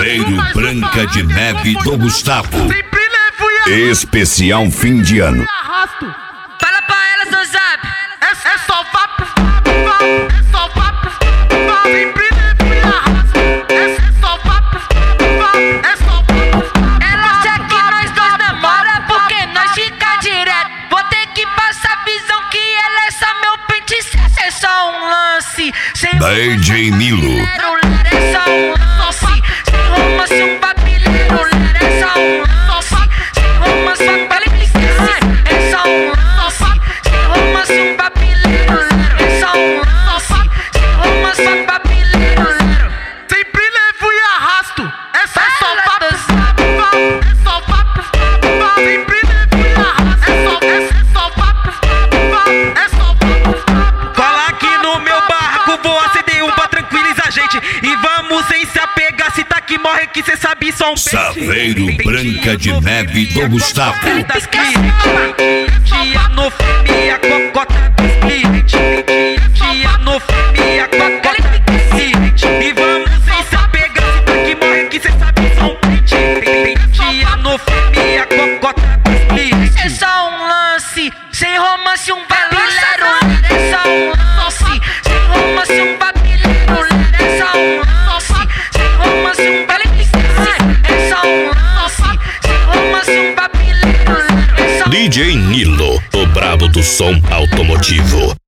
Saveiro Branca de Neve do Gustavo. Sempre levo e Especial fim de ano. arrasto. Fala pra elas no zap. É só vapo, é só vapo. Sempre levo e arrasto. É só vapo, é só vapo. Ela acha que nós dois namora porque nós fica direto. Vou ter que passar visão que ela é só meu pente. É só um lance. Sem DJ Nilo. é só um lance. Sem romance, um papileiro. É só um lance. Sem romance, um papileiro. É só um lance. Sem romance, um papileiro. É só um lance. Sem romance, um papileiro. Sempre levo e arrasto. É só Fala vapo, do é só vapo. Sempre levo e arrasto. É só vapo, é só vapo. Cola aqui no meu barraco, vou acender um pra tranquilizar a gente. E vamos sem se apegar, se tá que morre que cê sabe só um peixe. Saveiro Branca de Neve do Gustavo. Das clientes, dia no filme, a cocota dos clientes. Dia no filme, a cocota dos clientes. E vamos sem se apegar, se tá que morre que cê sabe só um peixe. Dia no filme, a cocota dos clientes. É só um lance, sem romance, um papileiro. É só um lance, sem romance, um papileiro. É só um lance, sem romance, um papileiro. É só um lance, sem romance, um papileiro. É só DJ Nilo, o brabo do som automotivo.